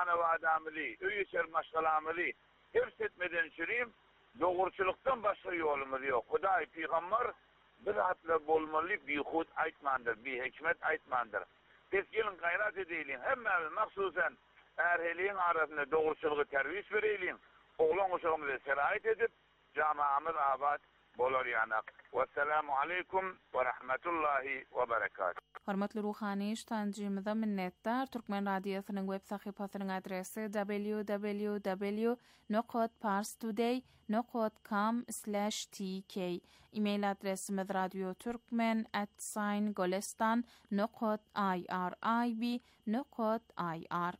manevi adamili, üyeçer maşgalamili hepsi etmeden çürüyüm. Doğruçuluktan başka yolumuz yok. Huday Peygamber bir hatla bolmalı bir hud aytmandır, bir hikmet aytmandır. Biz gelin gayret edelim. Hemmemiz maksusen erheliğin arasında doğruçuluğu tervis verelim. Oğlan uşağımıza serayet edip camiamız abad bolar yanak. Vesselamu aleykum ve rahmetullahi ve berekatuhu. Hormatly ruhaniş tanjymyza minnetdar. Türkmen radiosynyň web sahypasynyň adresi www.parstoday.com/tk. E-mail adresimiz radioturkmen@golestan.irib.ir.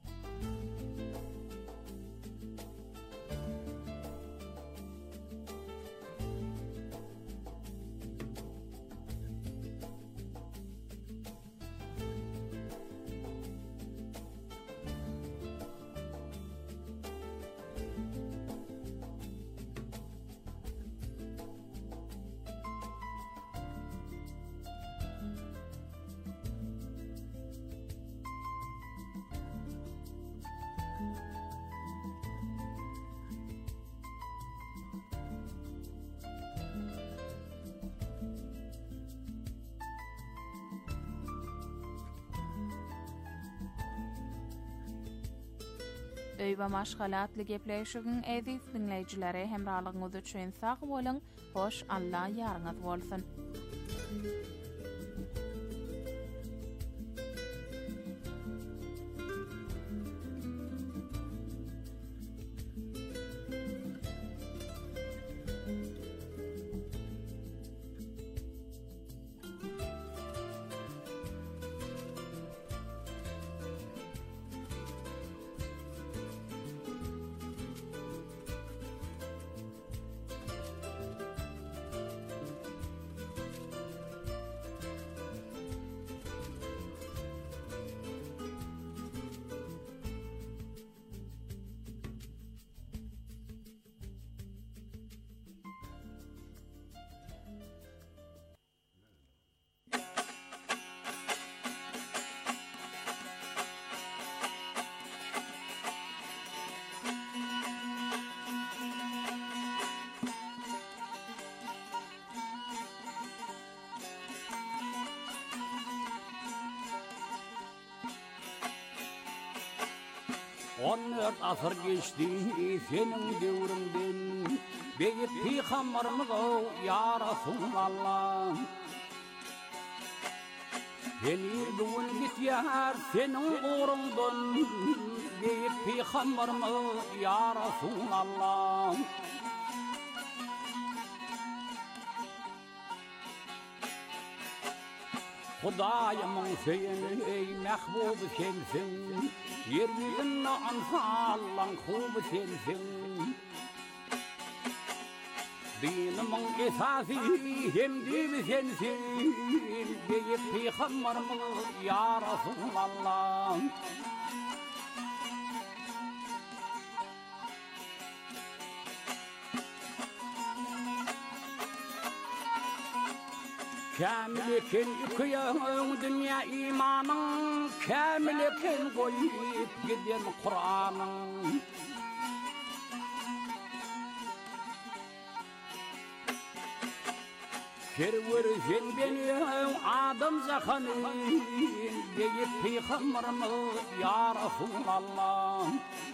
Öýbe maşgalatly gepleşigiň eziz dinleýijilere hemralygyňyz üçin sag bolyň, hoş Allah ýaryňyz bolsun. Onlar asır geçti senin devrindin, beyip peygamberimiz o ya Resulallah. Beni bugün bityar senin uğrundan, beyip peygamberimiz ya Resulallah. Hudayımın seni ey mehbub sensin, yeryüzünde ansallan hub sensin. Dinimin esası hem dibi sensin, deyip peygamberimiz ya Resulallah. Kamilikin yıkıyın dünya imanın, kamilikin koyup giden Kur'an'ın. Kerverjen beni adam zahanın, deyip peygamberimiz ya Resulallah.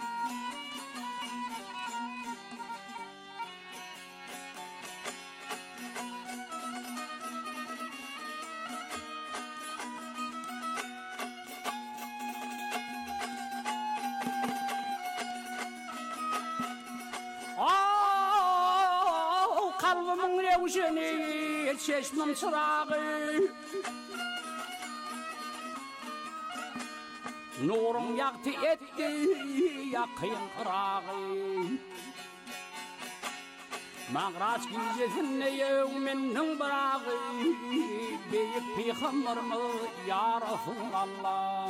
Kalbimin revşeni, çeşmim çırağı, nurun yaktı etti, yakın kırağı. Mağraç gizesinde yevminin bırağı, beyip peygamberimiz ya Resulallah.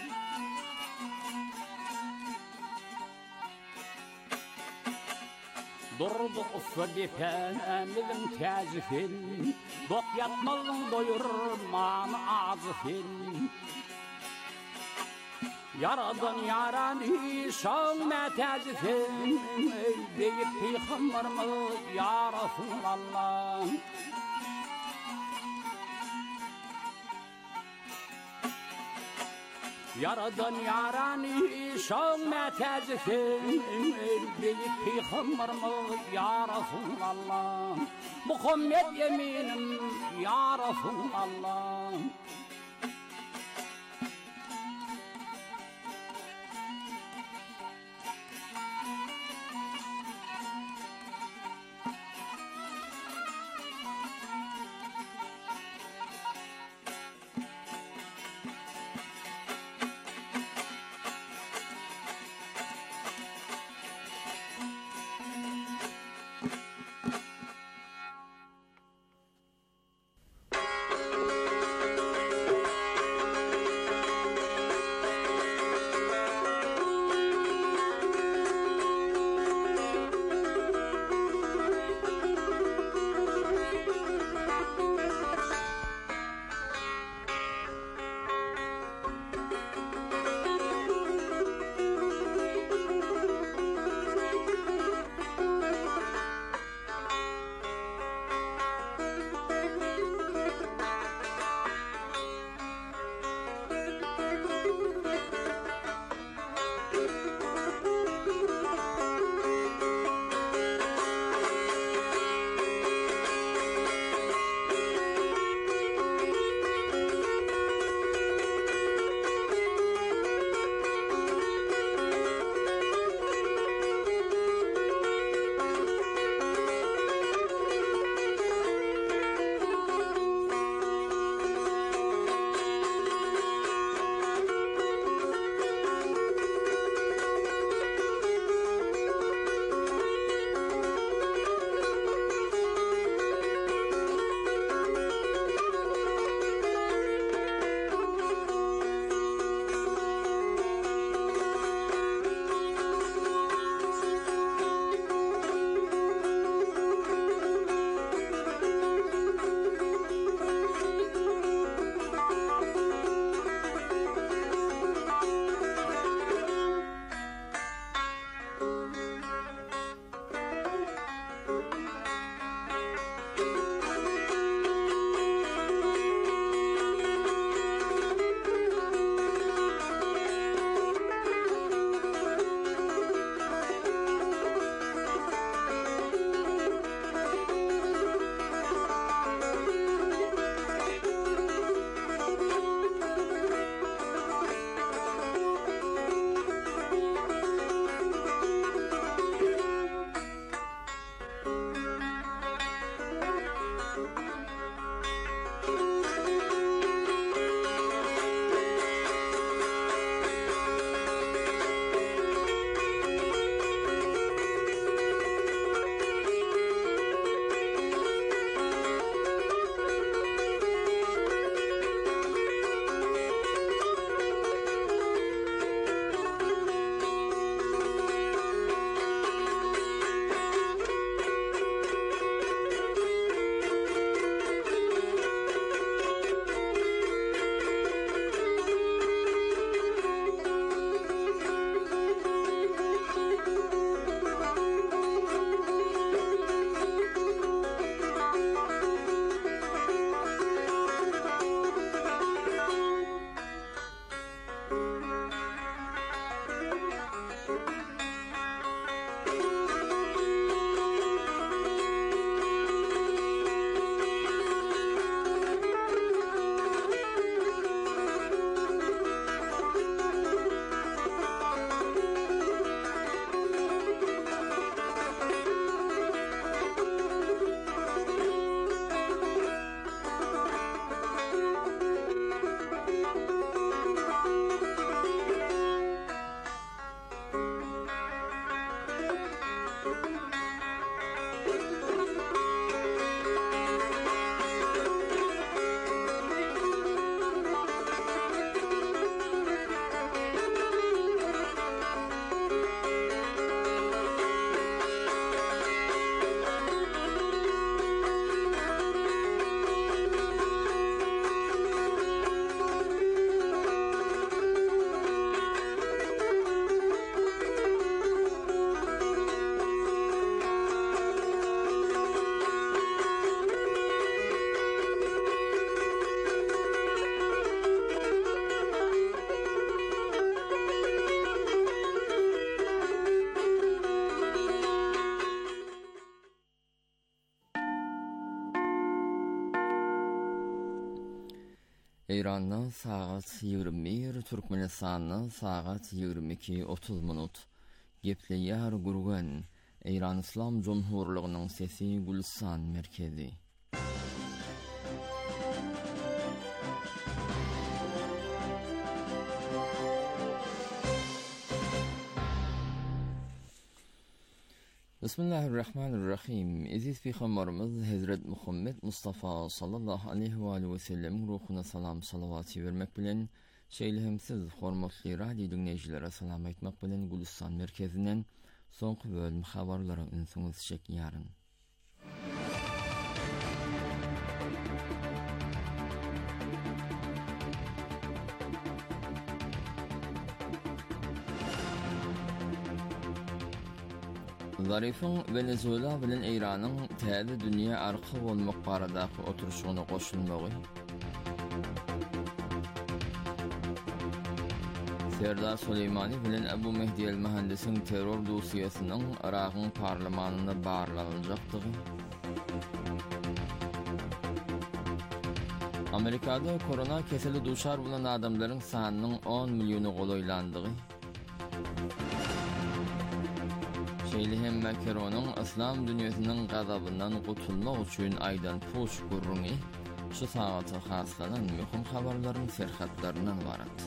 Durdu ufadi pemizin tazifin, dok yatmazın doyurur manı azifin. Yaradan yarani şağına tezifin Beyip peygamberimi ya Resulallah Yaradan yarani şağına tezifin Beyip peygamberimi ya Resulallah Muhammed yeminim ya Resulallah İran'da saat 21, Türkmenistan'da saat 22:30 minut. Gepleýär gurgan İran İslam Cumhurluğunyň sesi Gülsan merkezi. Bismillahirrahmanirrahim. Aziz Peygamberimiz Hazret Muhammed Mustafa sallallahu aleyhi ve sellem ruhuna salam salavat vermek bilen şeýlehimsiz hormatly radio dinleýijilere salam aýtmak bilen Gülsan merkezinden soňky bölüm habarlary ünsüňiz çekýäryn. Zarifin Venezuela bilen İran'ın täze dünýä arka bolmak baradaky oturuşyna goşulmagy. Serdar Soleymani bilen Abu Mehdi el-Muhandisiň terror dosiýasynyň Iraqyň parlamentine barlanyljakdygy. Amerikada korona keseli duşar bolan adamlaryň sanynyň 10 milyony golaýlandygy. Şeýlehem Macron'un İslam dünýäsiniň gazabyndan gutulmak üçin aýdan puş gurruny şu saata haslanan möhüm habarlaryň serhatlaryndan barat.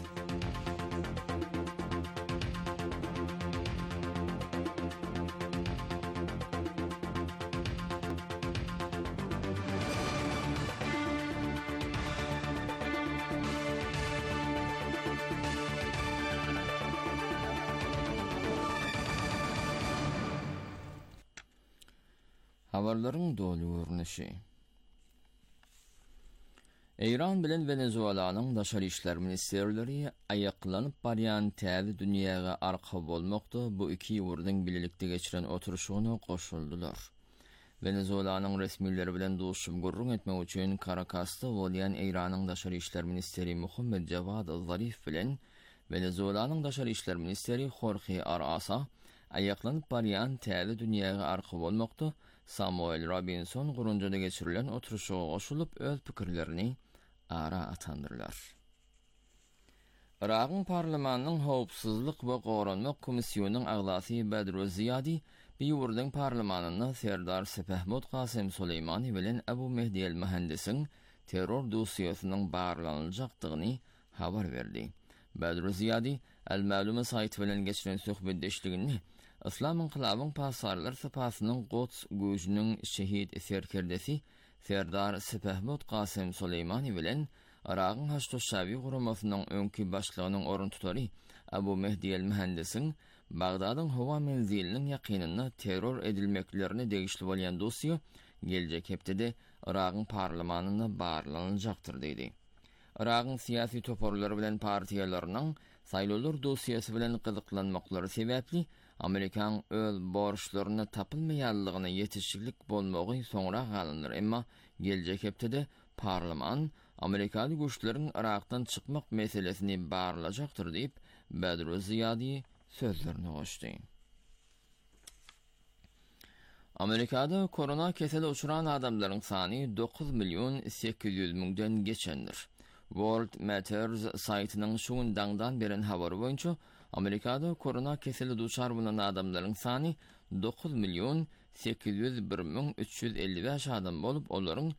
Habarlaryň dolu görnüşi. İran bilen Venezuelanyň daşary işler ministerleri aýaklanyp barýan täze dünýäge arka bolmakda bu iki ýurdyň bilelikde geçiren oturuşyna goşuldylar. Venezuelanyň resmileri bilen duşup gurrun etmek üçin Caracas'ta bolýan İranyň daşary işler ministeri Muhammed Javad Zarif bilen Venezuelanyň daşary işler ministeri Jorge Arasa aýaklanyp barýan täze dünýäge arka bolmakda Samuel Robinson gurunjada geçirilen oturuşa goşulup öz pikirlerini ara atandyrlar. Iraqyň parlamentiniň howpsuzlyk we goranmak komissiýonynyň aglasy Badru Ziyadi bir ýurdyň parlamentine Serdar Sepehmod Qasem Soleymani bilen Abu Mehdi el-Muhandisiň terror dosiýasynyň barlanyljakdygyny habar berdi. Badru Ziyadi el-Ma'lume saýty bilen geçiren söhbetdeşligini İslam inqilabyň pasarlar sapasynyň Quds güýjüniň şehit serkerdesi Serdar Sepehmod Qasem Soleymani bilen Iraqyň Haçtoşawy guramasynyň öňki başlygynyň orun tutary Abu Mehdi el-Muhandisiň Bagdadyň howa menziliniň ýakynyna terror edilmeklerini degişli bolýan dosiýa geljek hepdede Iraqyň parlamentine barlanyljakdyr diýdi. Iraqyň siýasy toporlary bilen partiýalarynyň saýlawlar dosiýasy bilen gyzyklanmaklary sebäpli Amerikan öz borçlaryny tapylmaýanlygyna ýetişiklik bolmagy soňra galyndyr. Emma geljek hepdede parlament Amerikany güýçleriň Irakdan çykmak meselesini barlajakdyr diýip Badru Ziyadi sözlerini goşdy. Amerikada korona keseli uçuran adamlaryň sany 9.800.000-den geçendir. World Matters saýtynyň şuňdandan beren habary boýunça Amerikada korona keseli duşar bolan adamlaryň sany 9.801.355 adam bolup olaryň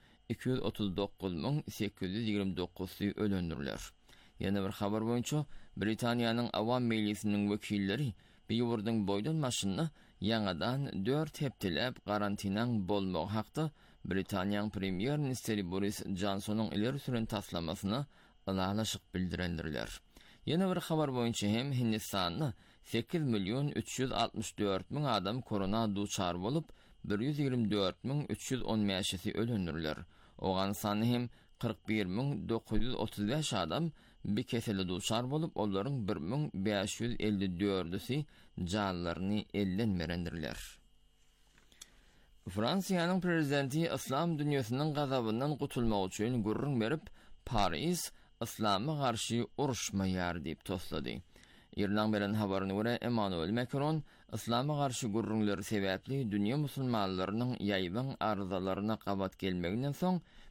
239.829 ölendirler. Ýene bir habar boýunça Britaniýanyň awam mejlisiniň wekilleri bir ýurdyň boýdanmaşyny ýangadan 4 hepdelep garantinaň bolmagy hakda Britaniýanyň premier ministeri Boris Johnsonyň ileri süren taslamasyny ılalaşyk bildirendirler. Ýene bir habar boýunça hem Hindistanyň 8.364.000 adam korona duçar bolup 124.315 ölendirler. Ogan sany hem 41.935 adam bir keseli duçar bolup olaryň 1.554'si janlaryny elden berendirler. Fransiýanyň prezidenti İslam dünýäsiniň gazabyndan gutulmak üçin gurrun berip Paris İslam'a karşı uruşmaýar diýip toslady. Ýerden beren habaryna görä Emmanuel Macron İslam'a karşı gurrunlary sebäpli dünýä musulmanlarynyň ýaýban arzalaryna gabat gelmeginden soň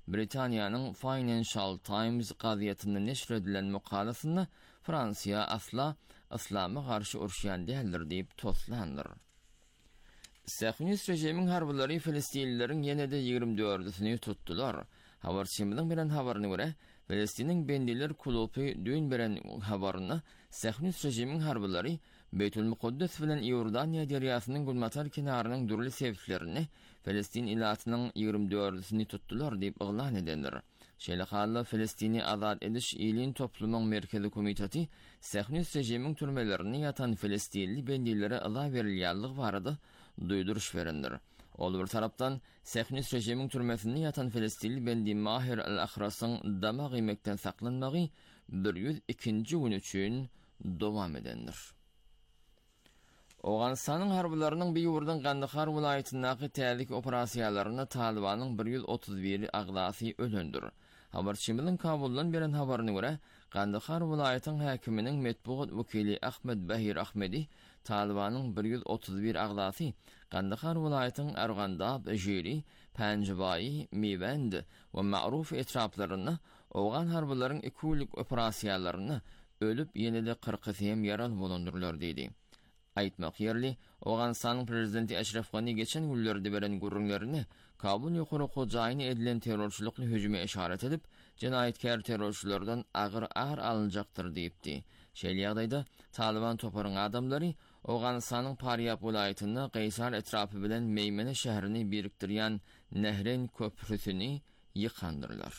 Britaniýanyň Financial Times gazetinde neşr edilen makalasynda Fransiýa asla islama garşy urşýan däldir diýip toslandyr. Sähünist rejimiň harblary Filistinlileriň ýene-de 24-süni tutdular. Habarçymyň bilen habaryna görä, Filistiniň bendiler kluby dün beren habaryna Sähünist rejimiň harblary Beytül Muqaddas bilen Ýordaniýa derýasynyň gulmatar kenarynyň durly sebitlerini Filistin ilatynyň 24-süni tutdular diýip oglan edenler. Şeýle hally Filistini azad ediş ýylyň toplumyň merkezi komiteti Sähünist rejimiň türmelerini ýatan Filistinli bendilere aza berilýänligi barada duýduruş berendir. Ol bir tarapdan Sähünist rejimiň türmesinde ýatan Filistinli bendi Mahir al-Ahrasyň dama gymekden saklanmagy 102-nji gün üçin dowam edendir. Awganistanyň harbalarynyň bir ýurdan Gandahar vilayatyndaky täzik operasiýalaryna Talibanyň 131 agdasy ölendür. Habarçymyň Kabuldan beren habaryna görä, Gandahar vilayatynyň häkiminiň metbuat wekili Ahmed Bahir Ahmedi Talibanyň 131 agdasy Gandahar vilayatynyň Argandab, Jeri, Panjbayi, Mivand we Ma'ruf etraplaryna awgan harbalaryň ekulik operasiýalaryna ölüp ýene-de 40 ýaral bolundurlar diýdi. Aýtmak ýerli, Awganistanyň prezidenti Ashraf Ghani geçen günlerde beren gurrunlaryny Kabul ýokary hojaýyny edilen terrorçylykly hüjüme işaret edip, jenaýetkär terrorçylardan agyr alınjakdyr diýipdi. Şeýle ýagdaýda Taliban toparyň adamlary Awganistanyň Paryab vilayatynda Qaysar etrapy bilen Meýmene şäherini birikdirýän Nehrin köprüsini ýykandyrlar.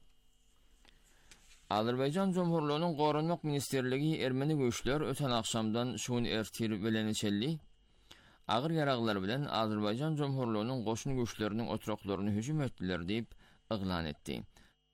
Azerbaycan Cumhurluğunun Gorunmak Ministerligi Ermeni güýçler öten akşamdan şuun ertir bilençelli ağır yaraglar bilen Azerbaycan Cumhurluğunun goşun güýçleriniň otuраklaryny hüjüm etdiler diýip yglan etdi.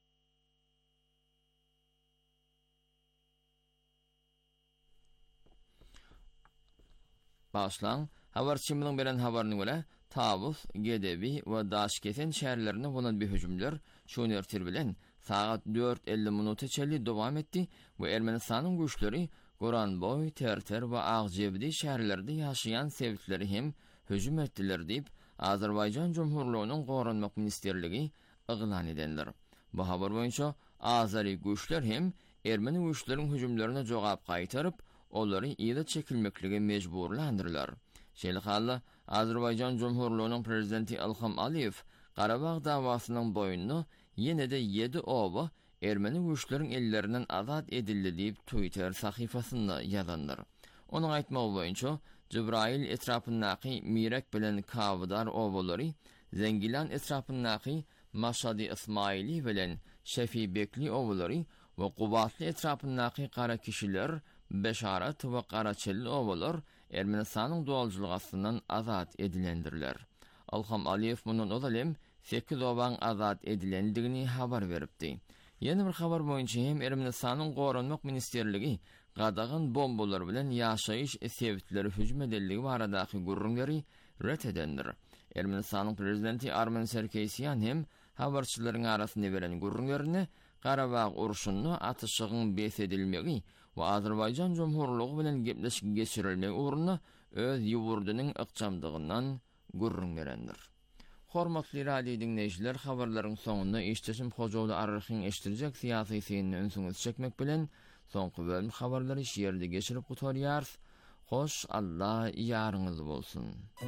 Başlan habarçymyň beren habaryna görä, Tabus, Gedebi we Daşkesen şäherlerine bolan bir hüjümler şuun ertir bilen saat 4:50 minuta dowam etdi we Ermenistanyň güýçleri Goranboy, Terter we Agjebdi şäherlerinde ýaşaýan sebitleri hem hüjüm etdiler diýip Azerbaycan Cumhurluğunun Gorunmak Ministerligi yglan edenler. Bu habar boýunça Azeri güýçler hem Ermeni güýçleriň hüjümlerine jogap gaýtaryp, olary ýa-da çekilmekligi mejburlandyrlar. Şeýle hally Azerbaycan Cumhurluğunun prezidenti Ilham Aliýew Qarabağ dawasynyň boýuny ýene-de 7 oba Ermeni güýçleriň ellerinden azat edildi diýip Twitter sahyfasynda ýazandyr. Onuň aýtmagy boýunça Jibrail etrapyndaky Mirek bilen Kawdar obalary, Zengilan etrapyndaky Maşady Ismaili bilen Şefi Bekli obalary we Qubatly etrapyndaky Qara kişiler, Beşarat we Qaraçelli obalar Ermenistanyň dualçylygy astyndan azat edilendirler. Ilham Aliýew munun olalem 8 oban azat edilendigini habar beripdi. Ýene bir habar boýunça hem Ermenistanyň Gorunmak Ministerligi gadagyn bombalar bilen ýaşaýyş sebitleri hüjüm edildigi baradaky gurrunlary ret edendir. Ermenistanyň prezidenti Armen Sarkisyan hem habarçylaryň arasynda beren gurrunlaryny Qarabağ uruşuny atyşygyň besedilmegi we Azerbaycan Cumhurluğu bilen gepleşik geçirilmegi uğruna öz ýurdunyň ykjamdygyndan gurrun berendir. Hormatly radio dinleýijiler, habarlaryň soňunda eşdeşim Hojaly Arryhyň eşdirijek syýasy synyny öňsüňiz çekmek bilen soňky bölüm habarlary şeýerde geçirip gutarýar. Hoş Allah ýaryňyz bolsun.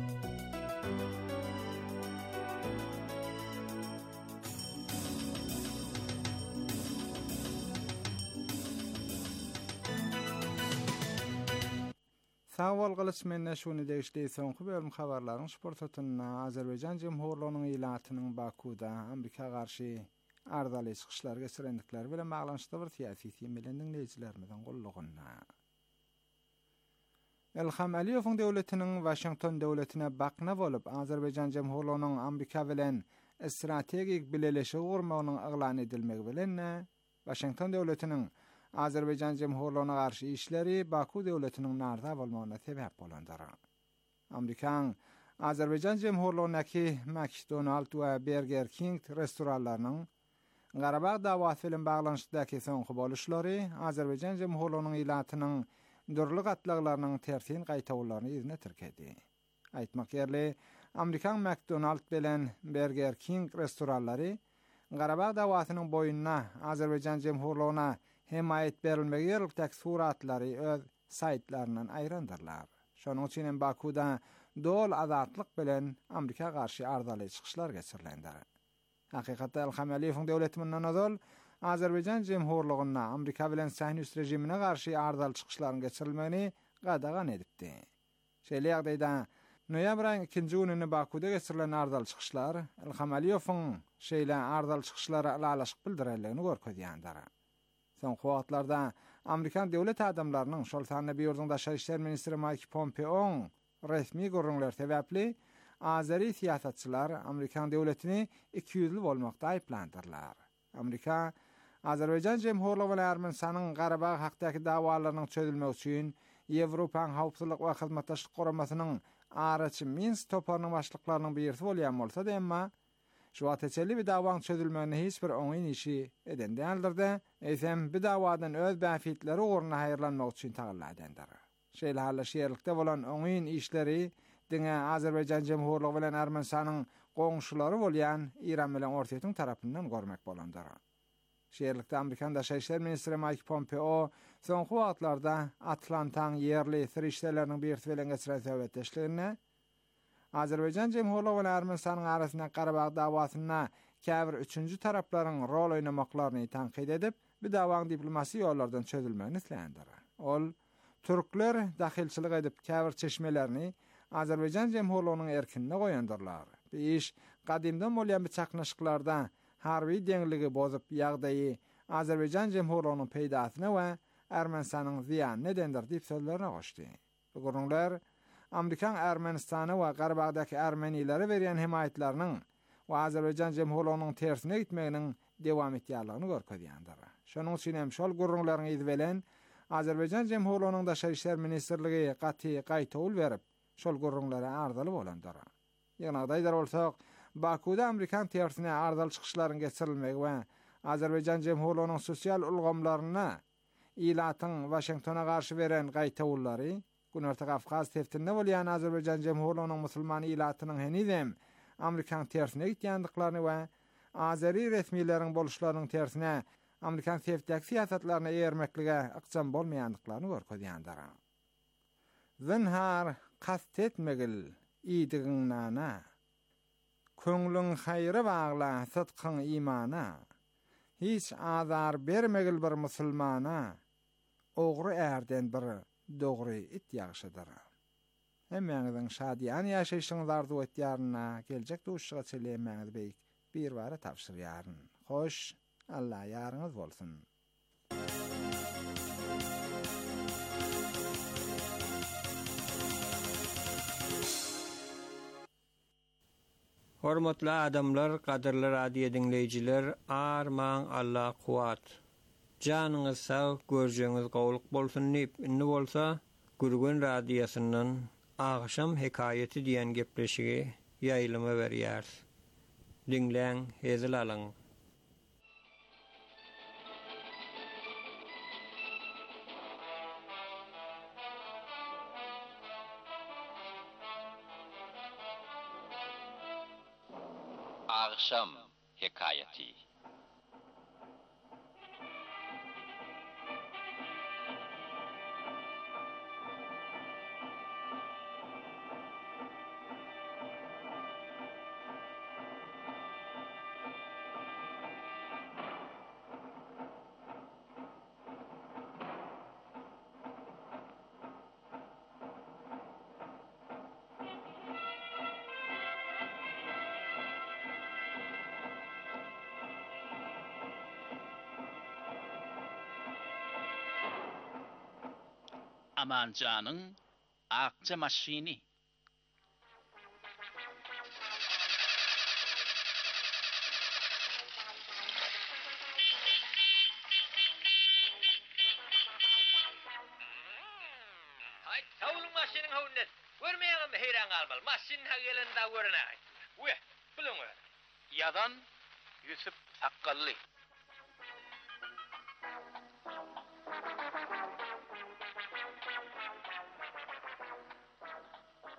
Sağol gylçmenne şuny degişdi soňky bölüm habarlaryň sportatyna Azerbaycan Cumhurluğunyň ilatynyň Bakuda Amerika garşy ardaly çykyşlar geçirendikleri bilen baglanşykda bir syýasy temelen dinleýijilerimizden gullugyna. Ilham Aliýewiň döwletiniň Washington döwletine bakna bolup Azerbaycan Cumhurluğunyň Amerika bilen strategik bileleşi gurmagynyň yglan edilmegi bilen Washington döwletiniň Azerbaycan Cumhurluğuna garşy işleri Baku döwletiniň narda bolmagyna sebäp bolandyr. Amerikan Azerbaycan Cumhurluğundaky McDonald's we Burger King restoranlarynyň Qarabağ dawasy bilen baglanşykdaky soňky boluşlary Azerbaycan Cumhurluğunyň ilatynyň dürli gatlaklarynyň tersin gaýtawlaryny ýerine tirkedi. Aýtmak ýerli, Amerikan McDonald's bilen Burger King restoranlary Qarabağ dawasynyň boyunna Azerbaýjan Jemhurlygyna himayet berilmegi ýerlikdäki suratlary öz saytlaryndan aýrandyrlar. Şonuň üçin hem Bakuda dol azatlyk bilen Amerika garşy ardaly çykyşlar geçirilendir. Hakykatda Ilham Aliýewiň döwletinden azal Azerbaýjan Jemhurlygyna Amerika bilen Sahyonist rejimine garşy ardaly çykyşlaryň geçirilmegini gadagan edipdi. Şeýle ýagdaýda noýabr aýynyň 2-nji gününe Bakuda geçirilen ardaly çykyşlar Ilham Aliýewiň şeýle ardaly çykyşlara alalaşyk bildirilýäni görkezýändir. Soňky wagtlarda Amerikan döwlet adamlarynyň şol sany bir ýurdun daşary işler ministri Mike Pompeo resmi görüňler sebäpli Azeri siýasatçylar Amerikan döwletini 200'li bolmakda aýplandyrlar. Amerika Azerbaýjan Jemhurlygy bilen Ermenistanyň Qarabağ hakdaky dawalarynyň çözülmegi üçin Ýewropaň hawpsuzlyk we hyzmatdaşlyk guramasynyň araçy Minsk toparynyň başlyklarynyň birisi bolýan bolsa da emma şu wagtçely bir dawaň çözülmegine hiç bir oňyn işi eden däldir-de, eýsem bir dawadan öz bäfitleri ugruna haýyrlanmak üçin taýlanýandyr. Şeýle halaşýerlikde bolan oňyn işleri diňe Azerbaýjan Jemhurlygy bilen Ermenistanyň goňşulary bolýan İran bilen Ortaýyň tarapyndan görmek bolandyr. Şeýerlikde Amerikan daşary işler ministri Mike Pompeo soňky wagtlarda Atlantaň ýerli sirişleriniň birisi bilen geçiren söhbetdeşligine Azerbaýjan Jemhurlygy bilen Ermenistanyň arasynda Qarabağ dawasyna käbir 3-nji taraplaryň rol oýnamaklaryny tanqid edip, bir dawaň diplomasi ýollardan çözülmegini isleýändir. Ol türkler dahilçilik edip käbir çeşmelerini Azerbaýjan Jemhurlygynyň erkinine goýandyrlar. Bu iş gadymdan bolýan bir çaknaşyklarda harby deňligi bozup ýagdaýy Azerbaýjan Jemhurlygynyň peýdasyna we Ermenistanyň ziýanyna nedendir diýip sözlerine goşdy. Bu gurulmalar Amerikan Ermenistany we Qarabağdaky Ermenilere berýän himayetlarynyň we Azerbaýjan Jemhurlygynyň tersine gitmeginiň dewam etýärligini görkezýändir. Şonuň üçin hem şol gurulmaryň ýyzy bilen Azerbaýjan Jemhurlygynyň daşary işler ministrligi gaýta berip, şol gurulmalara ardaly bolandyr. Ýagdaýlar bolsak, Bakuda Amerikan tersine ardaly çykyşlaryň geçirilmegi we Azerbaýjan Jemhurlygynyň sosial ulgamlaryna ilatyň Washingtona garşy beren gaýtawullary, Günorta Kafkaz teftinde bolýan Azerbaýjan Jemhurlygynyň musulman ilatynyň henizem Amerikan tersine gitýändiklaryny we Azeri resmiýetleriniň boluşlarynyň tersine Amerikan tefdäki siýasatlaryna ýermeklige ykçam bolmaýandyklaryny görkezýändir. Zinhar kast etmegil iýdigiňnana, köňlüň haýry bagla sytkyň imana, hiç azar bermegil bir musulmana, ogry erden bir dogry it ýagşydyr. Hemmeňiziň şadýan ýaşaýşyňyzy arzu etýärine geljek duşyga çeleýänmeňiz beýik bir bara tapşyrýaryn. Hoş, Allah ýaryňyz bolsun. Hormatly adamlar, gadyrly radio dinleýijiler, arman Allah kuwat. Janyňyz sag, görjeňiz gowluk bolsun diýip inni bolsa, Gürgün radiosynyň Agşam hekaýeti diýen gepleşigi ýaýlyma berýär. Dinleň, hezil alyň. Agşam hekaýeti. Amanjanyň akça maşini. Hay, tawulun maşinin hawundan. Görmeýäňem heyran galmaly. Maşin hagelinde görnäň. We, bileňi. Ýadan Yusuf Akkally.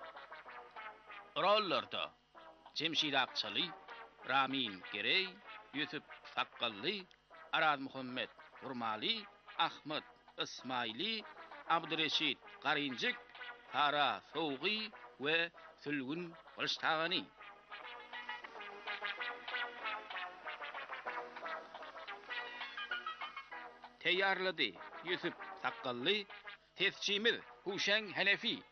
Rollarda Cemşir Akçaly, Ramin Gerey, Yusuf Sakkalli, Araz Muhammed Urmali, Ahmet İsmaili, Abdurreşit Qarincik, Tara Soğuği ve Sülgün Qılıştağani. Teyarladı Yusuf Sakkalli, tescimiz Huşen Hanefi.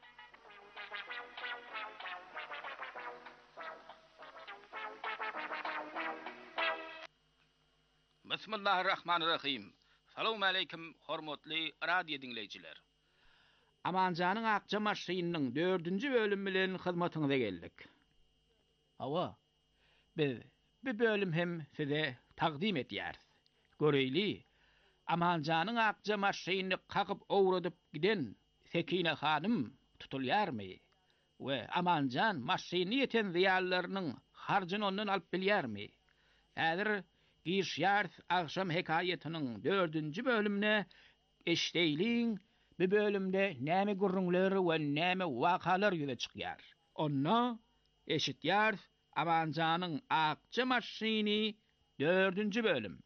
Bismillahirrahmanirrahim. Salamu aleyküm hormatly radio dinleyijiler. Amanjanyň akça maşynynyň 4-nji bölüm bilen hyzmatyňyza geldik. Hawa, biz bu bölüm hem size takdim etýäris. Göreyli, Amanjanyň akça maşynyny kakyp owradyp giden Sekine hanym tutulýarmy? We Amanjan maşyny ýeten ziýallarynyň harjyny ondan alyp bilýärmi? Häzir Gişyars akşam hekaýetiniň 4-nji bölümine eşdeýliň. Bu bölümde näme gurrunlar we näme wakalar ýüze çykýar. Onu eşitýärs Amanjanyň akça maşyny 4-nji bölüm.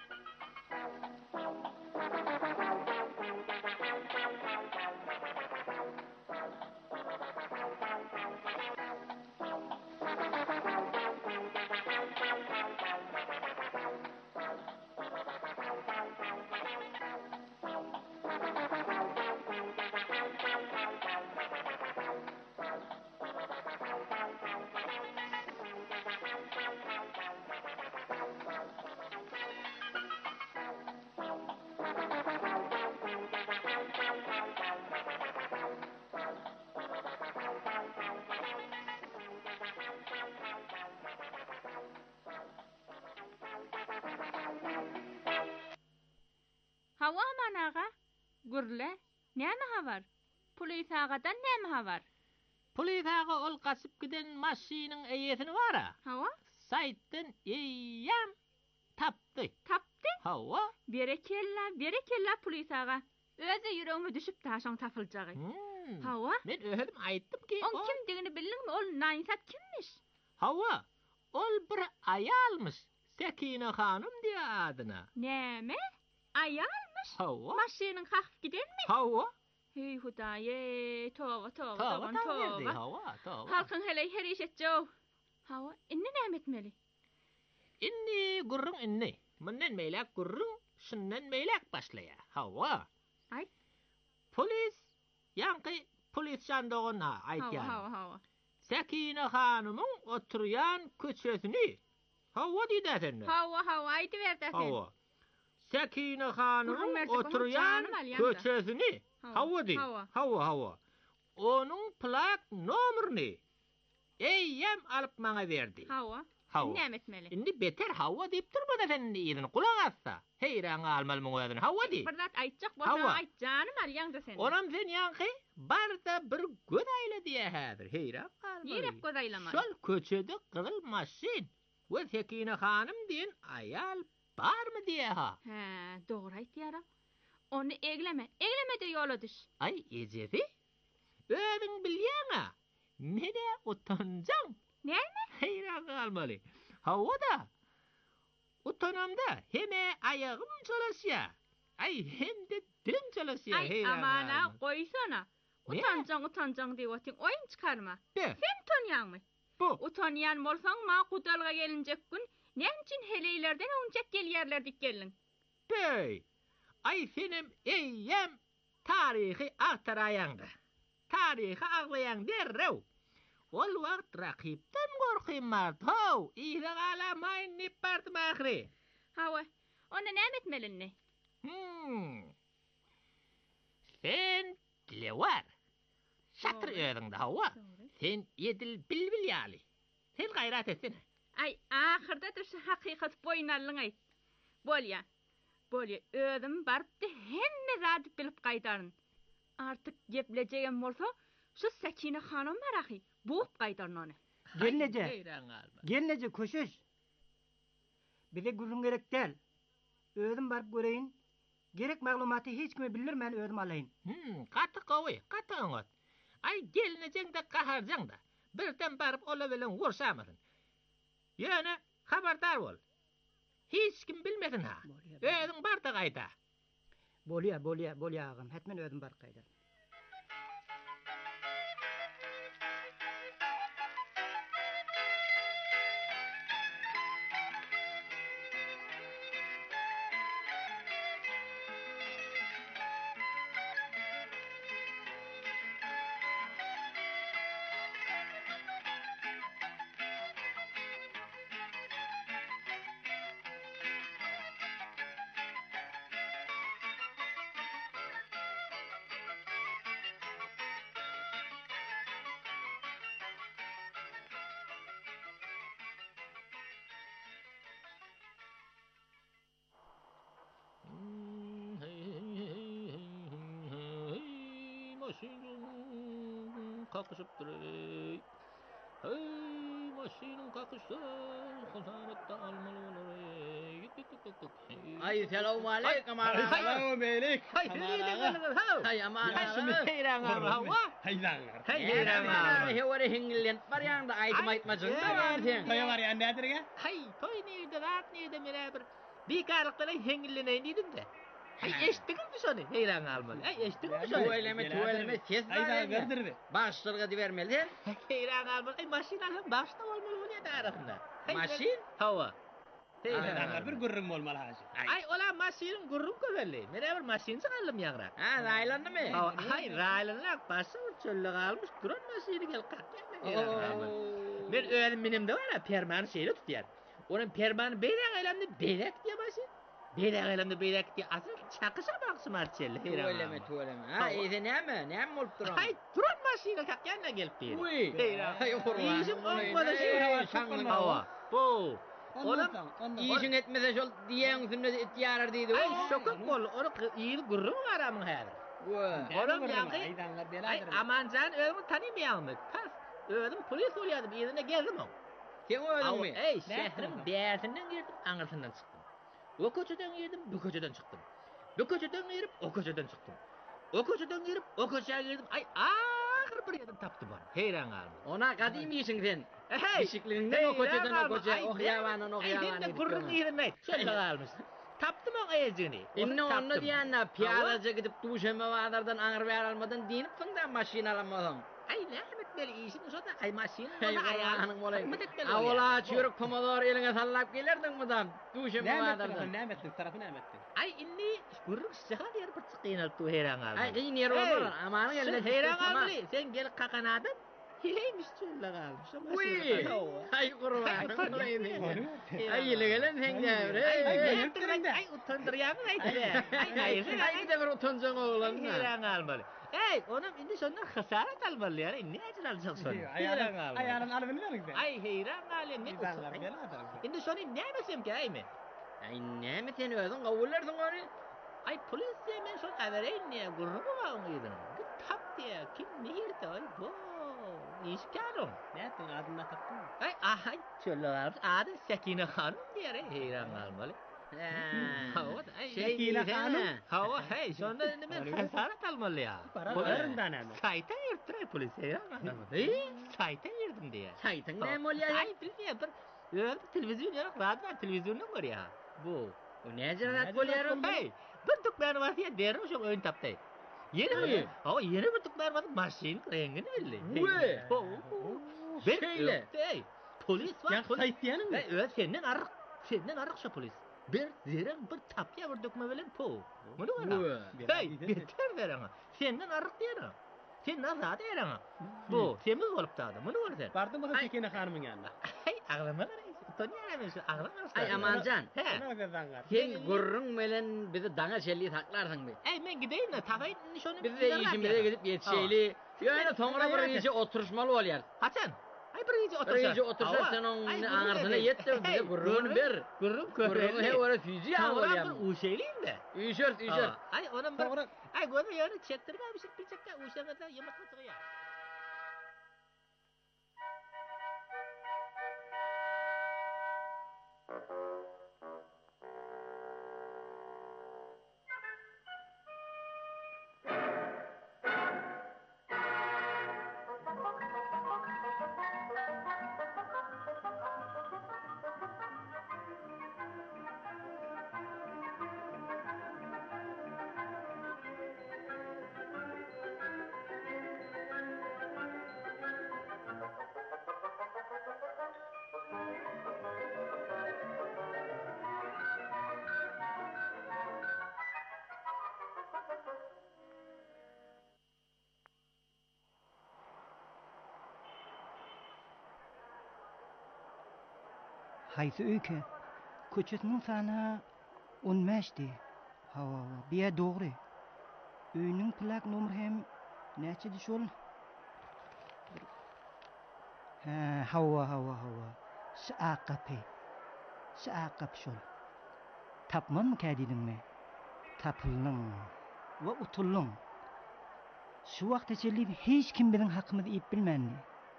Hawa managa, gurle, näme habar? Polis agadan näme habar? Polis aga ol gasyp giden maşynyň eýesini bara. Hawa? Saýtdan eýýäm tapdy. Tapdy? Hawa? Berekella polis aga. Öze ýüregime düşüp taşaň tapyljagy. Hawa? Men özüm aýtdym ki, o kimdigini bildiňmi? Ol naýsat kimmiş? Hawa, ol bir aýalmyş. Sekine hanym diýe adyna. Näme? Aýalmyş? Hawa? Maşynyň kakyp gidenmi? Hawa? Hey Hudaýe, towa. Hawa. Halkyň hele her iş etjek. Hawa, inni näme etmeli? Inni gurrun inni. Mundan meýlek gurrun, şundan meýlek başlaýar. Hawa. Ay. Polis, ýanky polis jandagyna aýtýar. Hawa. Sekine hanymyň oturýan köçesini. Hawa diýdäsen. Hawa, aýdy berdiň. Hawa. Sekine hanymyň oturýan köçesini. Hawa di. Hawa. Onun plak nomerini eýýäm alyp maňa berdi. Hawa. Näme etmeli? Indi beter Hawa diýip durmadan senin ýerine kulak atsa. Heyran almaly muňadan Hawa di. Bir zat aýtjak bolsa aýtjanym alýaňda sen. Onam sen ýanky barda bir göz aýla diýe häzir. Heyran almaly. Ýerep göz aýlamaly. Şol köçede gyzyl maşyn we Sekine hanym diýen aýal barmy diýe ha. Ha, dogry aýtýar. Onu egleme de ýola düş. Ay, ejebi. Özüň bilýäň-a. Mene utanjaň. Näme? Heyran almaly. Hawa da. Utanamda heme ayağım çalışýar. Ay, hem de dilim çalışýar. Ay, amana goýsana. Utanjaň diýip otyň oýun çykarma. Sen tanýarmy? Bu. Utanýan bolsaň ma Gudalga gelinjek gün näçin heleylerden onjak gelýärler dik gelin. Bey. Ay senem eýýäm tarihi aktaraýaňda. Tarihi aglaýaň derrew. Ol wagt rakipden gorkymar. Haw, ýyla galamaýyn nipart mahri. Hawa, ona näme etmelini? Sen dilewar. Şatr öýüňde Hawa. Sen edil bilbil ýaly. Sen gaýrat etsene. Ay, ahyrda da şu hakykat boýnalyň aýt. Bolýa. Özüm barpdy hemme zat bilip gaýdaryn. Artyk geplejegem bolsa, şu Sekine hanym marahy. Buup gaýdaryn onu. Gelnece koşuş. Bize gurrun gerek del. Özüm barıp göreyin. Gerek maglumaty hiç kime bildirmän özüm alaýyn. Gaty gowy, gaty öňet. Ay gelnejek de gaharjaň da. Birden barıp ola bilen gurşamasyn. Ýöne habardar bol. hiç kim bilmedin ha. Özüň barda gaýta. Bolýa agam. Hetmen özüm bar gaýda. Maşinum kakışıptır. Hey, maşinum kakıştı. Hasanetde almalı olur. Ay selamun aleyküm ağa. Selamun aleyküm. Hay Hay aman ağa. Heyran ağa. Heyran ağa. Hevere hingillen baryan da aytım aytmasın da sen. Toy var ya nedir? Hay toy nerede rahat nerede beraber. Bir karıklara hengilleneyim dedim de. Hay eşittin mi sonu? Heyran almalı. Hay eşittin mi sonu? Tuveleme ses var. Başlarga divermeli. Heyran almalı. Ay maşin alın başta olmalı o ne de arasında. Maşin? Hava. Heyran bir gurrum olmalı hacı. Ay ola maşinin gurrum köverli. Beraber maşin çıkarlım yagra. Ha raylandı mı? Hay raylanlak başta çölle kalmış. Duran maşini gel kalk. Ben öğrenim benim de var ya permanı şeyle tutuyor. Onun permanı beyrek eylemde beyrek diye maşin. Beyrek diye asıl çakışa baksın marçelle. Tuveleme. Ha iyisi ne mi olup duran? Hay duran maşini kalk yanına gelip değil. Uy. Hay kurban. İyişim olmadı şey. Hava. Bu. Onun İyişin etmese şol diyen üstünde et yarar deydi. Ay şokak bol. Onu iyi gurrum var amın her. Onun yankı. Ay aman can ölümü tanımayalım mı? Tas. Ölüm polis oluyordu. Bir yerine geldim o. Kim öldün mü? Ey şehrin beyazından girdim. Anırsından çıktım. O köşeden girdim. Bu köşeden çıktım. Bu köşeden girip o köşeden çıktım. O köşeden girip o köşeye girdim. Ay ahır bir yerden taptım bana. Heyran aldım. Ona kadim iyisin sen. Hey. Bisikliğinden o köşeden o köşeye. Okyavanın Ay ben de gurrun yerine. Şöyle almış. Taptım o ezini. İnne onu diyenle piyadaca gidip duşeme vadardan ağır ver almadan dinip fından maşin alamadan. Ay ne böyle işin sonra ay maşin Hey ayağının olayım. Avola çürük pomodor eline sallap gelerdin mudan. Duşeme vadardan. Ne emettin tarafı ne emettin? Ay inni gurrun sıcak yer bir çıkıyın tu heyran aldı. Ay kıyın yer olur. Amanın eline heyran aldı. Sen gel kakanadan. Hileymiş çölle kalmış. Uy. Ay kurban. Ay ile gelen sen de. Ay utandırıyor mu aydı? Ay de bir utancan oğlan. Heyran almalı. Ey onun indi sonra hasaret almalı ya. Ne acil alacaksın? Ayağın almalı ne? Ay heyran alem ne? İndi sonra ne mesem ki ay mı? Ay ne mi sen özün kavullardın onu? Ay polis hemen son avereyn ne gurrumu var mıydın? Tap diye kim ne yerde ay bu? İşkanım. Ne yaptın adını taktın? Ay şöyle varmış. Adı Sekine Hanım diye heyran almalı. Sekine Hanım. Hava hey sonra ben hasaret almalı ya. Paralarından ama. Saytan yırttırıyor polis heyran almalı. Saytan yırdım diye. Saytan ne mol ya? Ay bilmiyorum. Öyle televizyon yok. Radyo televizyonda var ya. Bu. O ne cerat bol yarım? Hey. Bentuk ben var ya derim şu ön tapta. Yeni mi? Hava yeni bentuk ben var maşin rengini belli. Uy. Şeyle. Hey. Polis var. Ya saytiyanım mı? Evet senden arık şu polis. Bir zeren bir tapya bir dökme veren po. Bunu var. Hey beter veren ha. Senden arık diyen ha. Sen nazat eren ha. Bu semiz olup dağdı. Bunu var sen. Bardın mı Sekine Hanım'ın yanına? Hey ağlama lan. Ay amancan. Sen gurrun melen bizi dana şelliyi taklarsın mı? Ey ben gideyim de tafayı nişonu. Biz de işimize gidip yetişeyli. Yani sonra bir gece oturuşmalı oluyor. Hasan. Ay bir gece otursa. Bir gece otursa sen onun ağrısına yettir bize gurrun ver. Gurrun köpreli. Gurrun he orası füzi ya oluyor. Sonra bir uşeyliyim de. Üşür. Ay onun bir. Ay gönü yarı çektirmemiş bir çekka uşağına da yemek katıyor. Haysı öykü. Köçetinin sana 15'di. Hava, biye doğru. Öyünün plak nomeri hem neçedi şol? Hava. Şaaqap şol. Tapman mı kədidin mi? Tapıldın ve utuldun. Şu vaqt içerli hiç kim bizim hakkımızı iyip bilmendi.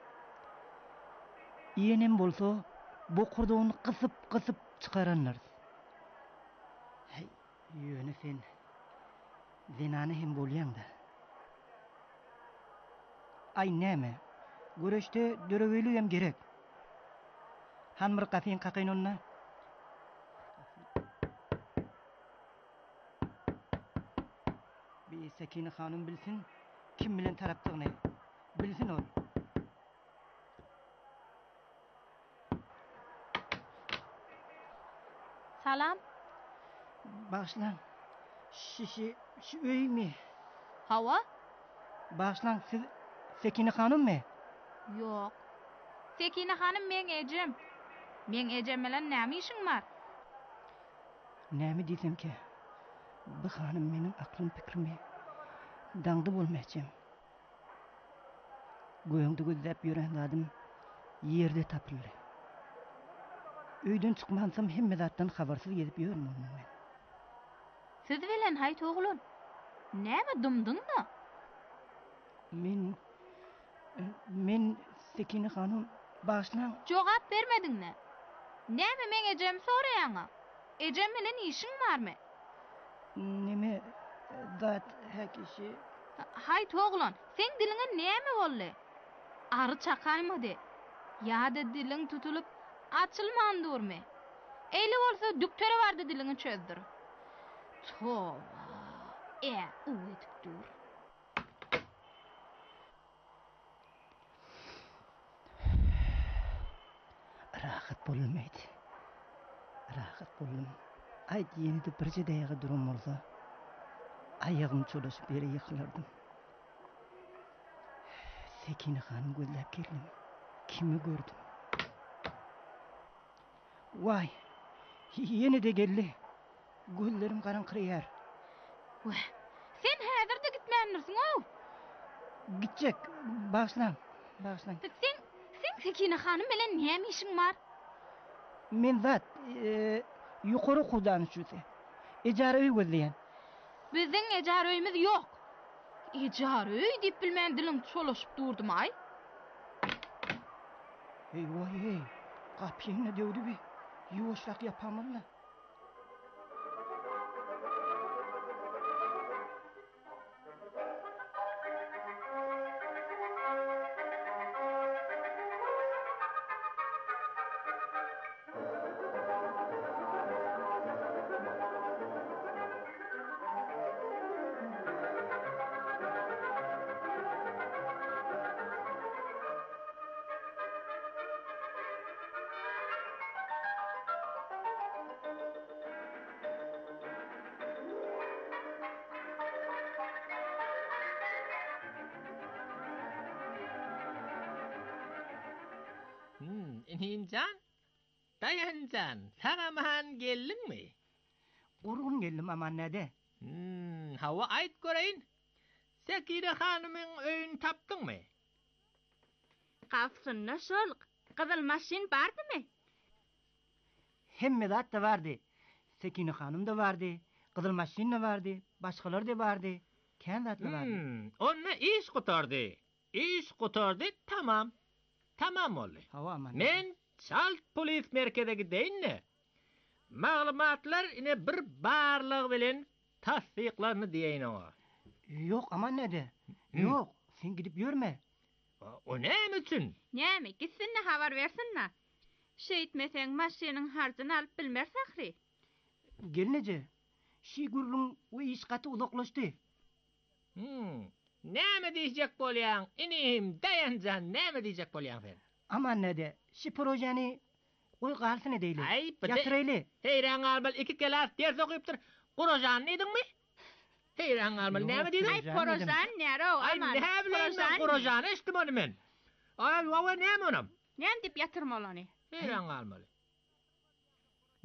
İyenem bolsa bu kurduğunu kısıp çıkaranlar. Hey, yönü sen zinanı hem bolyan da. Ay neme? Güreşte döröveylüyem gerek. Han bir kafeyin kakayın onunla. Bir Sekine Hanım bilsin, kim bilen taraptığını. Bilsin ol. Salam. Bağışlan. Şu öy mi? Hava? Bağışlan, siz Sekine Hanım mı? Yok. Sekine Hanım men ecem. Men ecem bilen näme işin var? Näme desem ki? Bu hanım benim aklım fikrimi dаңды bolmayacağım. Göğüngde gözlep yören zadım yerde tapıldı. Öyden çıkmansam hemme zattan habarsız gezip yürüm onun ben. Siz bilen hayt oğlun. Näme dumdun da? Men Sekine Hanım bağışlan. Cogap vermedin ne? Näme men ecem soraýaňa? Ecem bilen işin barmy? Neme zat hakişi. Hayt oğlun, sen diline näme boldy? Arı çakalmadı. Ýa-da dilin tutulup açylmandyrmy? Eýle bolsa doktora bardy dilini çözdür. Towa. Uwetip dur. Rahat bolmaydı. Rahat bolum. Ayt yeni de birce dayağı durum olsa. Ayağım çolaşıp yere yıkılardım. Sekine Hanım gözlep geldim. Kimi gördüm? Vay! Yeni de geldi. Gözlerim karankırıyar. Sen häzir de gitmändirsiň o? Gitjek. Bağışlan. Sen Sekine Hanım bilen näme işin var? Men zat yukarı kudan şüse. Ejara öy gözleyen. Bizden ejara öymiz yok. Ejara öy dip bilmän dilim çolaşıp durdum ay. Hey. Kapyını dövdü bir. Yuvaşlak yapamırlar. İnincan, dayancan, sana mahan geldin mi? Urgun geldim aman nede? Hava ayt göreyin. Sekine Hanım'ın öyün taptın mı? Kafsınna şol, kızıl maşin bardı mı? Hemme zat da vardı. Sekine Hanım da vardı. Kızıl maşin de vardı. Başkaları da vardı. Kendi zatla vardı. Onunla iş kutardı, tamam. Tamam oldu. Men Salt polis merkeze gideyim ne? Maglumatlar ine bir barlyg bilen tasdiqlandy diýen o. Yok aman nede? Yok, sen gidip yürüme. O näme üçin? Näme gitsinne habar versinne. Şeýitmeseň maşynyň harjyny alyp bilmer Sahri. Gelnece. Şigurluň o iş gaty uzaklaşdy. Näme diýjek bolýan? Inim dayanjan näme diýjek bolýan sen? Aman nede? Şu projeni oy galsyn edeýli. Ýatyraýly. Heyran almal 2 kelas ders okypdyr. Projan diýdingmi? Heyran almal näme diýdin? Ay projan näre o aman. Ay näme projan eşitmedi men. Ay wawa näme onam? Näme diýip ýatyrmalany? Heyran almal.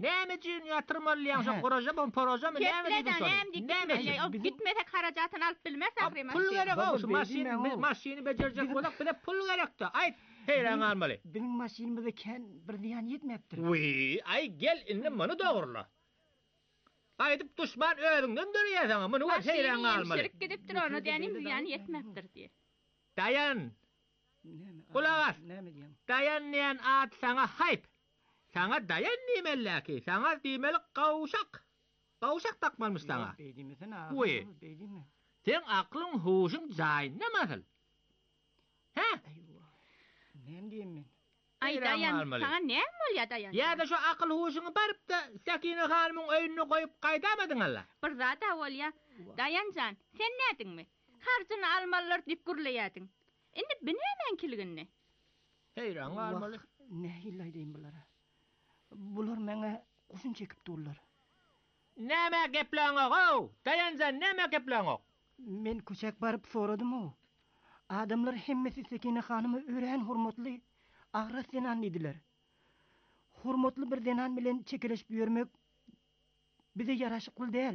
Näme jün yatırmalyýan şo garaja bon paraja mı näme diýdin şo? Näme gitmese harajatyn alyp bilmez ahry pul gerek o maşyny bejerjek bolak bile pul gerekdi. Aýt, heyran almaly. Bizim maşynymyza ken bir diýan ýetmepdir. Ay gel indi muny dogurla. Aýdyp düşman özüňden dörýärsiň, muny var heyran almaly. Şerik gidipdir onu diýenim diýan ýetmepdir diýer. Dayan. Kulak Näme diýen? Dayan diýen at saňa hayp. Saňa dayan nimeläki, saňa diýmeli gawşak. Gawşak takmalmyş saňa. Beýdimi sen ha? Oy. Beýdimi? Sen aklyň hoşuň jaýyna masal. Ha? Näme diýen men? Ay dayan, saňa näme bolýar dayan? Ya da şu akıl hoşuňy baryp da Sakine hanymyň öýüne goýup gaýdamadyň alla. Bir zat bolýar. Dayanjan, sen nädingmi? Harjyny almalar diýip gürleýädiň. Indi binemen kilginni. Heyran almaly. Ne hillaýdym bulara? Bular meňe guşun çekip durlar. Näme gepläňok? Dayanjan näme gepläňok? Men köçek baryp soradym o. Adamlar hemmesi Sakine hanymy ören hormatly agras denan diýdiler. Hormatly bir denan bilen çekeleşip ýörmek bize yaraşykly däl.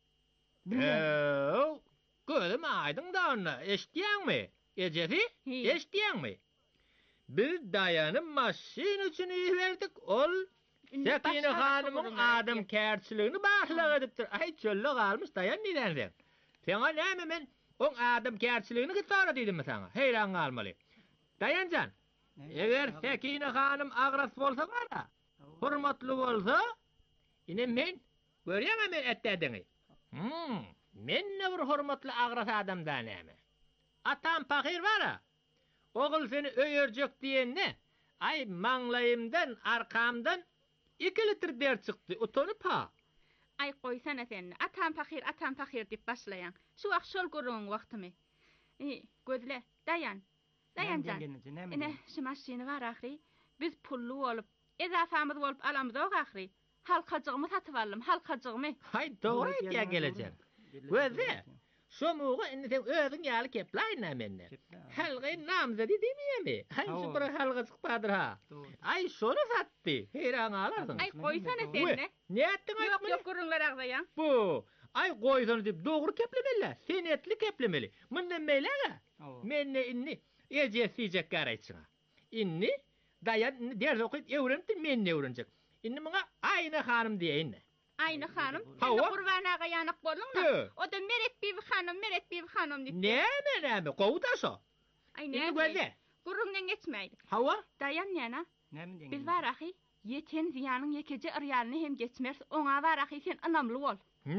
Gözüm aýdyň da onu. Eşdiýäňmi? Ejesi? Eşdiýäňmi? Biz Dayan'ın maşin üçün verdik. Ol Sakine hanymyň adam kärçiligini bahlak edipdir. Ay çölle galmış Dayan neden sen? Sana näme men on adam kärçiligini gitara diýdim sana. Heyran galmaly. Dayanjan. Eger Sakine hanym agras bolsa bara, hormatly bolsa, ine men görýäňmi men etdiňi? Men ne bir hormatly agras adamdan näme? Atam pakir bara. Oğul seni öýerjek diýenne, ay maňlaýymdan, arkamdan 2 litr der çykdy. Otony pa. Ay goýsana sen. Atam pakir diýip başlaýan. Şu wagt şol görüň wagtymy. Gözle, dayan. Dayanjan. Ine şu maşyny var ahry. Biz pullu bolup, ezafamyz bolup alamyz o ahry. Halkajygymy satyp aldym, halkajygymy. Hay dogry diýe gelejek. Gözle. Şomuğa indi sen özüň ýaly kepläýin menne. Halgy namzady diýmemi? Hay şu bir halga çykpadyr ha. Ay şonu satdy. Heyran alarsyň. Ay goýsana sen. Näetdiň aýtma? Ýok görüňler agdaýan. Bu. Ay goýsana diýip dogry keplemeli. Senetli keplemeli. Mundan meýlega. Menne inni ejesiýek garaýçyňa. Inni dayan ders okyp öwrendim men öwrenjek. Inni muňa Aýna hanym diýen. Aýna hanym, Gurban aga ýanyk bolýar. O da Meret bibi hanym diýip. Näme? Gowdaşa. Ay näme? Gurundan geçmeýdi. Hawa? Dayan ýana. Näme diýen? Biz var ahy, ýeten ziýanyň ýekeje ýalyny hem geçmers, oňa var ahy sen anamly bol.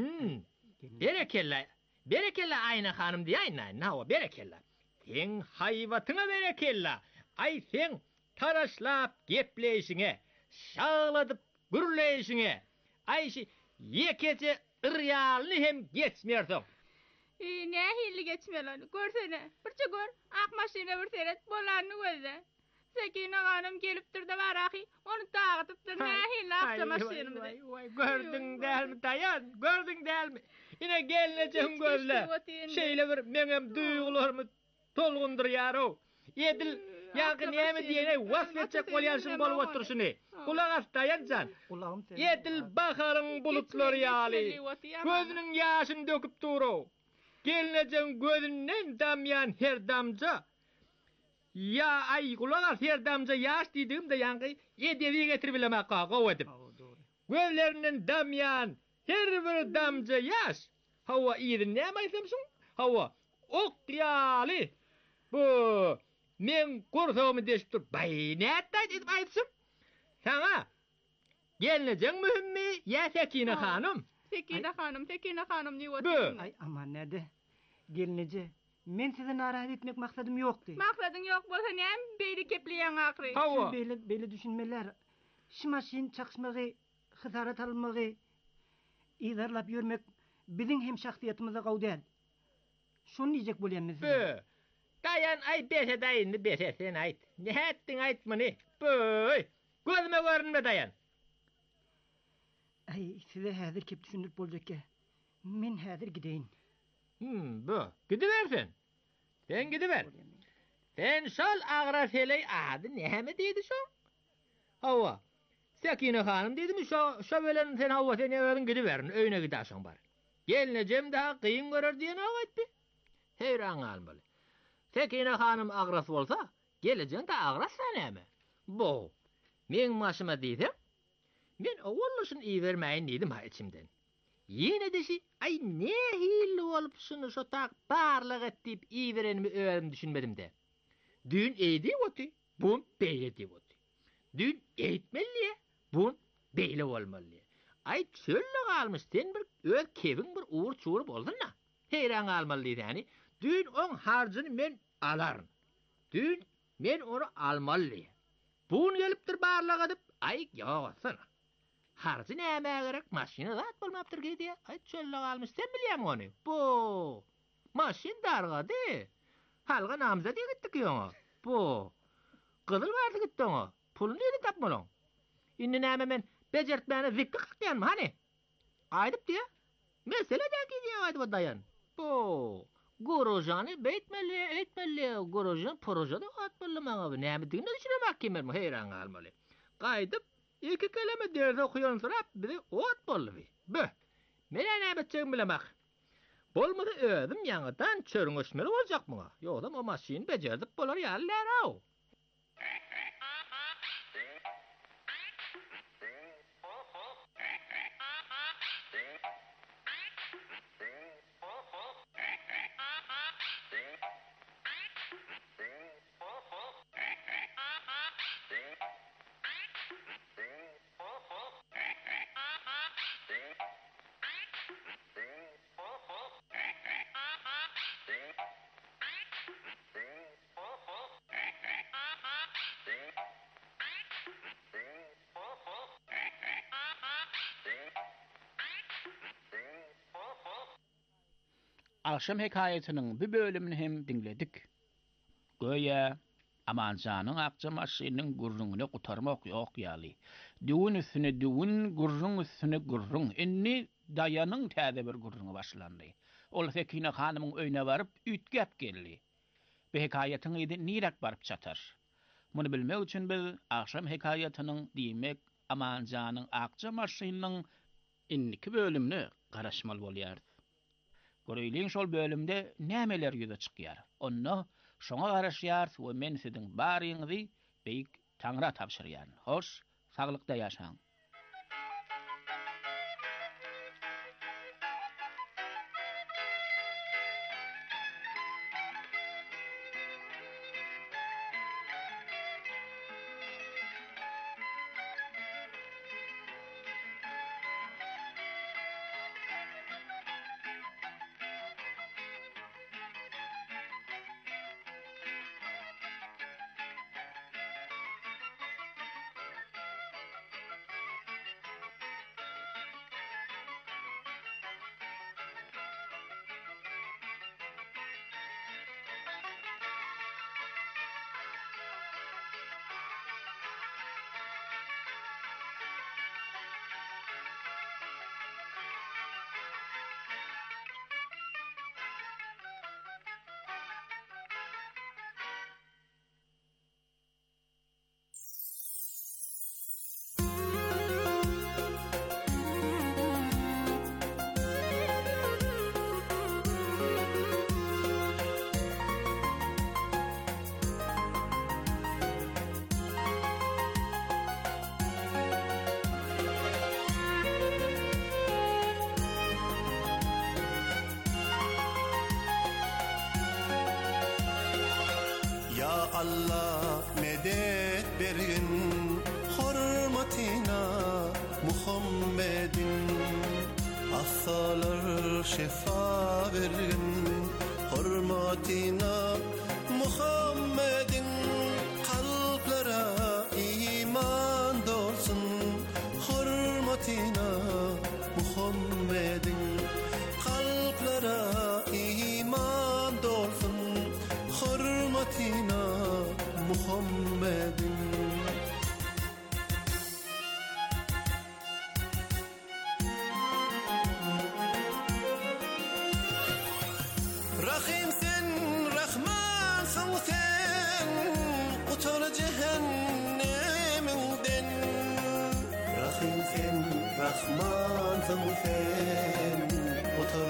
Berekella Aýna hanym diýen. Nawa berekella. Sen haýwatyňa berekella. Ay sen taraşlap gepleýişiňe, şagladyp gürleýişiňe. Ayşi ýekeje ýalyny hem geçmersiň. Ne hilli geçmeler. Görsene. Birçe gör. Ak maşyna bir seret bolanny gözle. Sakine hanım gelipdir de var ahy. Onu taýypdyr. Ne hilli akça maşynymdy. Gördüň dälmi Dayan? Gördüň dälmi? Ine gelnejem gözle. Şeýle bir meňem duýgularmy tolgundur o. Edil ýa-da näme diýene wasfetjek bolýansyn bolup oturşyny. Kulak as Dayanjan. Edil baharyň bulutlar ýaly. Gözüniň ýaşyny döküp durýar. Gelnejem gözünden damyan her damja. Ya ay kulak as her damja ýaş diýdim-de ýa-da edebi getirip bilemek gaw edip. Gözlerinden damyan her bir damja ýaş. Hawa ýeri näme aýtsamsyň? Hawa ok ýaly. Bu men gorsagmy deşip dur. Baýnat diýip aýtsyň. Sana gelnejem mühimmi ýa Sakine hanym? Sakine hanym diýip. Ay aman näde? Gelneje. Men sizi narahat etmek maksadım ýokdy. Maksadyň ýok bolsa näme beýle kepleýän ahry? Beýle düşünmeler. Şu maşyn çakışmagy, hyzarat almagy, ýerlap ýörmek biziň hem şahsiýetimize gowdal. Şonu diýjek bolýarmyz. Dayan ay beşe daýyndy beşe sen aýt. Näetdiň aýtmany? Böy. Gözüme görünme Dayan. Ay size häzir kep düşündürip boljak. Men häzir gideýin. Bu. Gidiversen. Sen gidiver. Sen şol agra feley ady näme diýdi şo? Hawa. Sekine hanım dedim şo belen sen hava sen evden gidiverin öýüne gidaşyň bar. Gelnejem daha kıyın görer diýen aýtdy. Heyran almaly. Sekine hanım agras bolsa, geleceň de agras näme? Bu. Men maşyma diýdim. Men awallaşyn iýermeýin diýdim ha içimden. Ýene deşi, ay ne hilli bolup şunu şo tak barlyk etip iýerenimi öýüm düşünmedim de. Dün eýdi woti, bu beýledi woti. Dün eýtmeli, bu beýle bolmaly. Ay çölle galmyş sen bir öz keviň bir uğur çuğur boldun-na. Heyran almaly diýdi. Dün on harjyny men alaryn. Dün men onu almaly. Bun gelipdir barlyk edip, ay ýogasyn. Harjy näme gerek? Maşina zat bolmapdyr diýdi. Ay çölle galmyş sen bilýän onu. Bu maşin dargady. Halga namzat gitdik ýa. Bu gyzyl bardy gitdi ona. Puluny näde tapmalyň? Indi näme men bejertmäne zikki qaqýanmy hani? Aýdyp diýe. Mesele däki diýe aýdyp dayan. Bu gorojany etmeli, gorojan projada atmaly maňa. Näme diýini düşünemek kemermi? Heyran galmaly. Gaýdyp iki kelime derde okuyan sorap bizi ot boldy. Bö. Mene näme etjegim bilemek. Bolmady özüm ýaňydan çörüňeşmeli boljakmyň. Ýogda o maşyny bejerdip bolar ýalyraw. Akşam hekayetinin bir bölümünü hem dinledik. Göye Amanjanyň akça maşynyň gurruňyny gutarmak ýok ýaly. Düwün üstüne düwün, gurrun üstüne gurrun. Inni dayanyň täze bir gurruňy başlandy. Ol Sekine hanymyň öýüne baryp ütgep geldi. Bu hekayetin ýa-da nirek baryp çatar. Muny bilmek üçin biz akşam hekayetynyň diýmek Amanjanyň akça maşynyň inniki bölümini garaşmaly bolýar. Göreýliň şol bölümde nämeler ýüze çykýar. Onu şoňa garaşýar we men siziň baryňyzy beýik Taňra tapşyrýar. Hoş, saglykda ýaşaň. Allah medet bergin hurmatina Muhammedin hastalar şifa bergin hurmatina Muhammedin kalplara iman dolsun hurmatina Muhammedin kalplara iman dolsun hurmatina Muhammedin Rahim sen Rahman sen utan cehenneminden rahmansın sen otur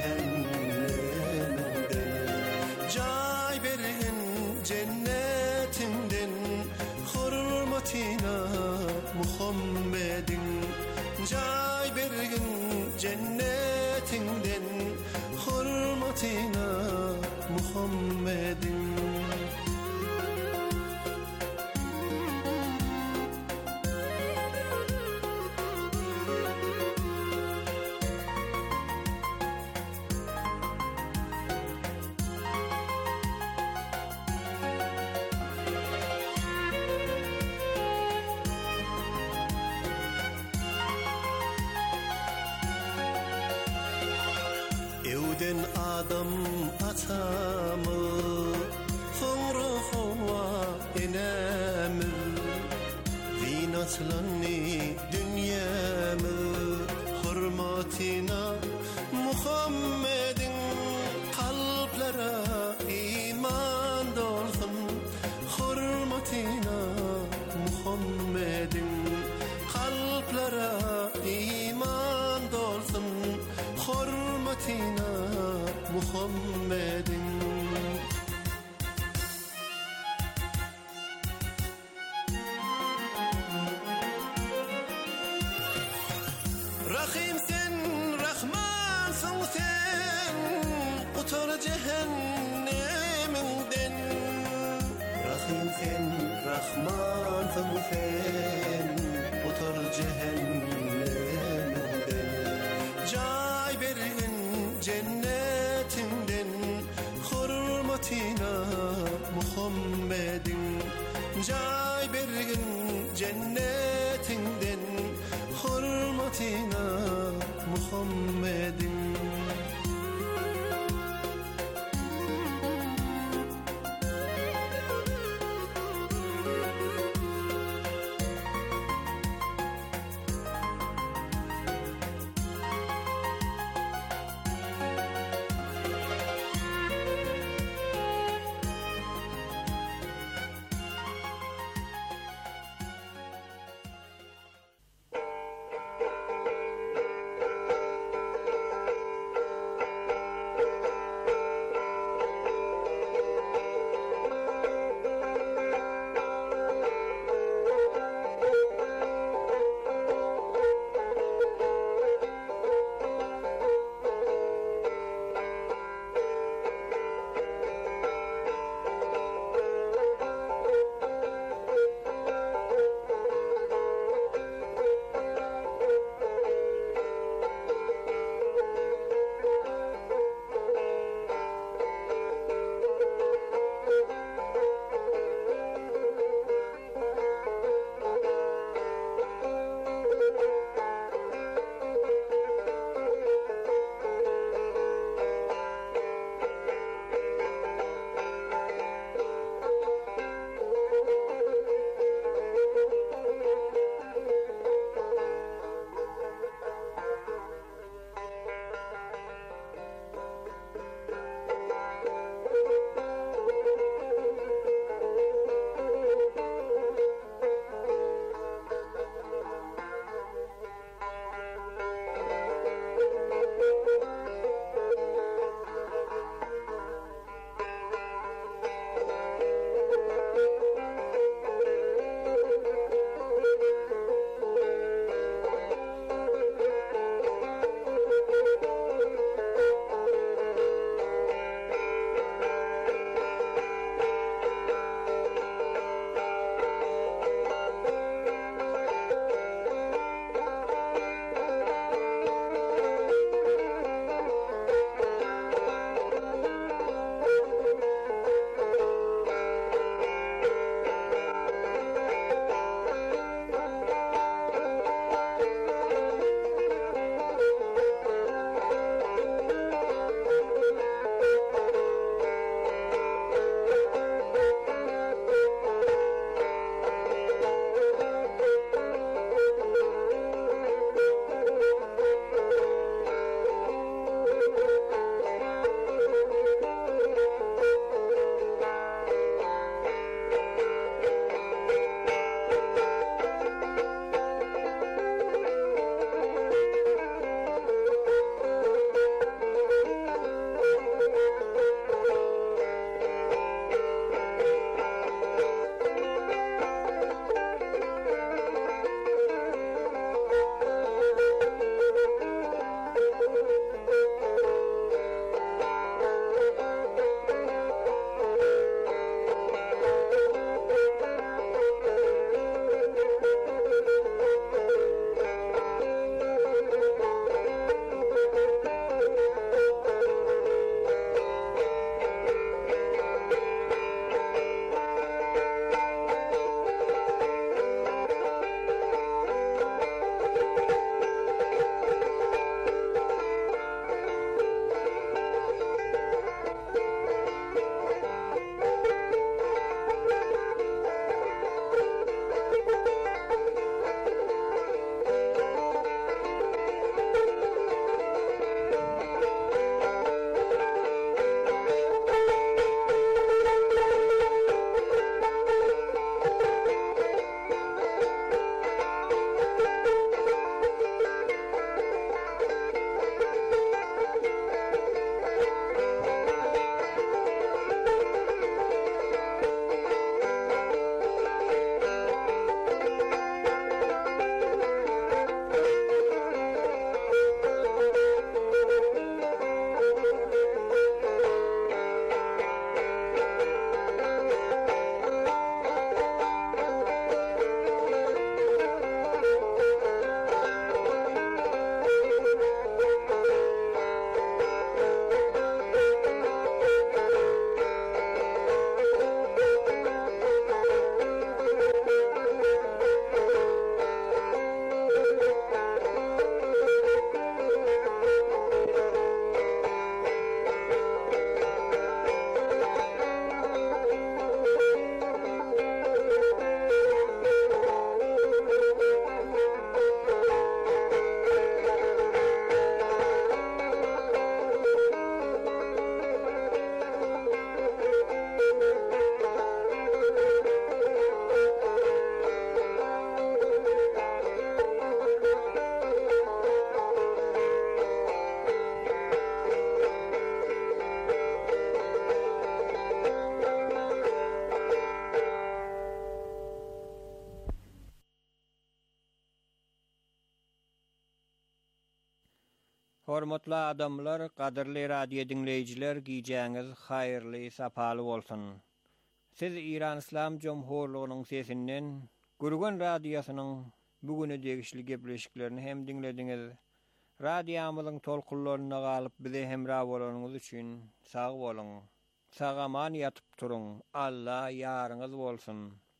cehennemden Cay bergin cennetinden hurmatina Muhammedin Cay bergin cennetinden hurmatina Muhammedin Evden adam atamı Sonra hova enemi Vinatlanni dünyamı Hurmatina Muhammedin Kalplara iman dolsun Hurmatina Muhammedin Kalplara iman dolsun Hurmatina Muhammedin Rahim sen, Rahmansın sen Utar cehenneminden Rahim sen, Rahmansın sen Utar cehenneminden Cay bergin cennetinden Hurmatina Muhammedin Cay bergin cennetinden Hurmatina Muhammedin Hormatly adamlar, gadyrly radio dinleyijiler, giýjäňiz haýyrly, sapaly bolsun. Siz İran İslam Jomhurlugynyň sesinden Gürgen radiosynyň bugüne degişli gepleşiklerini hem dinlediňiz. Radiomyzyň tolkunlaryna galyp bize hemra bolanyňyz üçin sag bolun. Sagaman yatyp turuň. Allah ýarynız bolsun.